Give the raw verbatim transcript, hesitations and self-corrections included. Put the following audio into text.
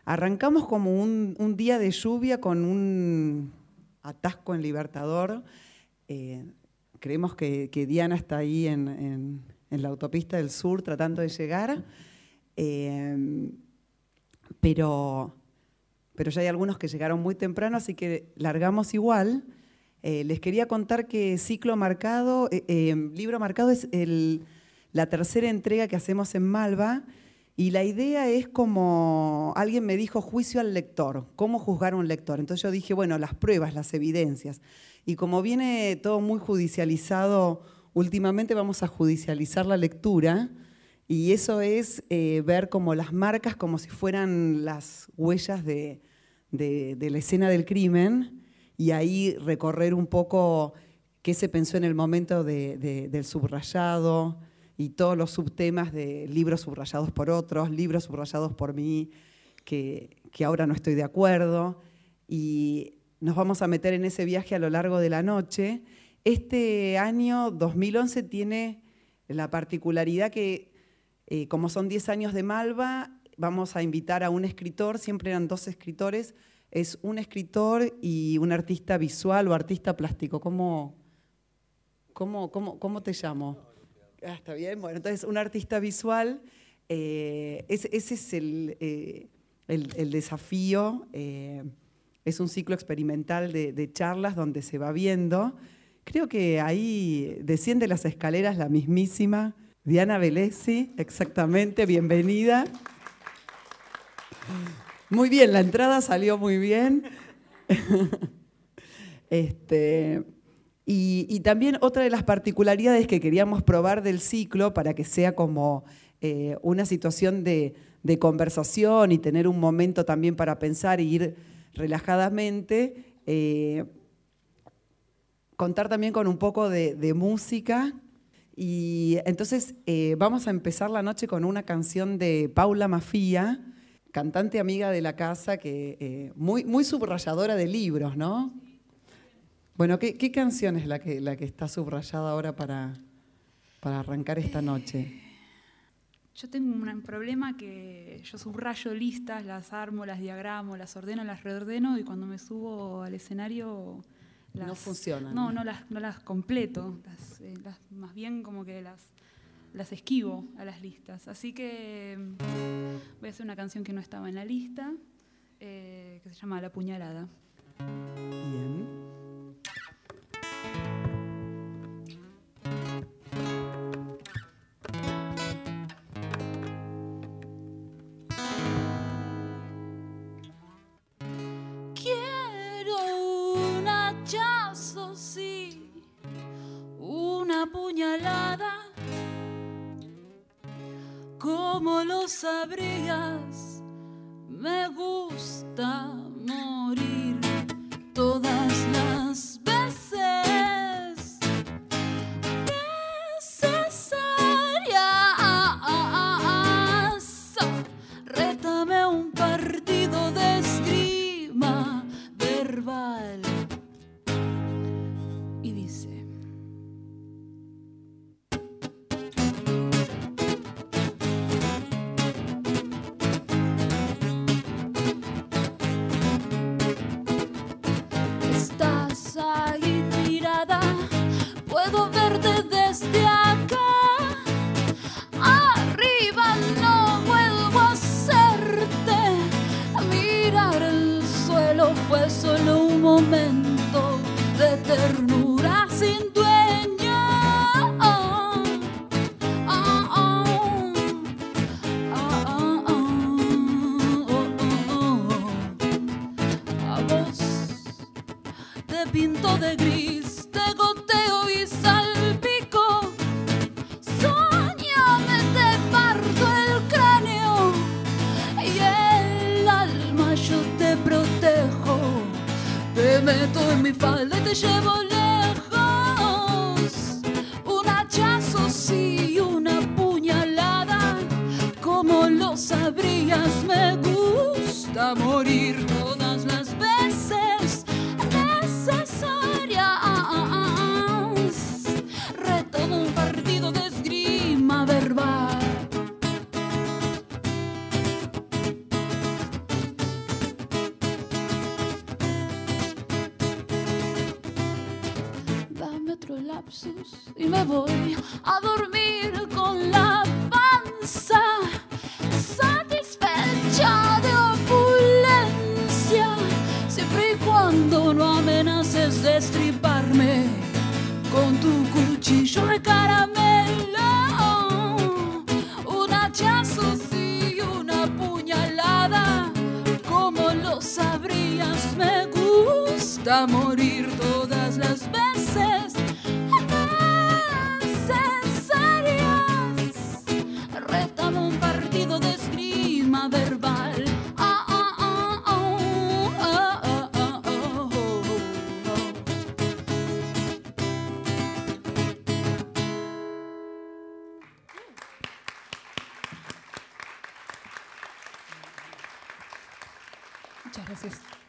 Arrancamos como un, un día de lluvia con un atasco en Libertador. Eh, creemos que, que Diana está ahí en, en, en la autopista del sur tratando de llegar, eh, pero, pero ya hay algunos que llegaron muy temprano, así que largamos igual. Eh, les quería contar que Ciclo Marcado, eh, eh, Libro Marcado es el, la tercera entrega que hacemos en Malva, y la idea es como, alguien me dijo, juicio al lector, cómo juzgar a un lector. Entonces yo dije, bueno, las pruebas, las evidencias. Y como viene todo muy judicializado, últimamente vamos a judicializar la lectura, y eso es eh, ver como las marcas como si fueran las huellas de, de, de la escena del crimen, y ahí recorrer un poco qué se pensó en el momento de, de, del subrayado, y todos los subtemas de libros subrayados por otros, libros subrayados por mí, que, que ahora no estoy de acuerdo, y nos vamos a meter en ese viaje a lo largo de la noche. Este año dos mil once tiene la particularidad que, eh, como son diez años de Malva, vamos a invitar a un escritor, siempre eran dos escritores, es un escritor y un artista visual o artista plástico. ¿Cómo, cómo, cómo, cómo te llamo? Ah, está bien, bueno, entonces un artista visual, eh, ese, ese es el, eh, el, el desafío, eh, es un ciclo experimental de, de charlas donde se va viendo. Creo que ahí desciende las escaleras la mismísima Diana Velesi, exactamente, bienvenida. Muy bien, la entrada salió muy bien. este... Y, y también otra de las particularidades que queríamos probar del ciclo para que sea como eh, una situación de, de conversación y tener un momento también para pensar e ir relajadamente, eh, contar también con un poco de, de música. Y entonces eh, vamos a empezar la noche con una canción de Paula Mafia, cantante amiga de la casa, que eh, muy, muy subrayadora de libros, ¿no? Bueno, ¿qué, qué canción es la que, la que está subrayada ahora para, para arrancar esta noche? Yo tengo un problema que yo subrayo listas, las armo, las diagramo, las ordeno, las reordeno, y cuando me subo al escenario... Las, no funcionan. No, no las, no las completo, las, eh, las, más bien como que las, las esquivo a las listas. Así que voy a hacer una canción que no estaba en la lista, eh, que se llama La Puñalada. Bien. Puñalada, ¿cómo lo sabrías? Me gusta morir todas las veces necesarias. Rétame un partido de esgrima verbal. Y dice: puedo verte desde acá, arriba no vuelvo a hacerte. Mirar el suelo fue solo un momento de ternura sin dueño. Oh, oh, oh, oh, oh, oh, oh. A vos te pinto de gris, te goteo y salpico. Soñame, te parto el cráneo y el alma yo te protejo. Te meto en mi falda y te llevo lejos. Un hachazo sí, una puñalada. ¿Cómo lo sabrías? Me gusta morir todas las veces necesarias. Retomo un partido de esgrima verbal. lapsus y me voy a dormir con la panza satisfecha de opulencia, siempre y cuando no amenaces destriparme con tu cuchillo de caramelo. Un hachazo sí, una puñalada, ¿cómo lo sabrías? Me gusta morir todas las veces necesarias. Rétame un partido de esgrima verbal. Ah, ah, ah, ah, ah, ah, ah, ah, oh. Muchas gracias.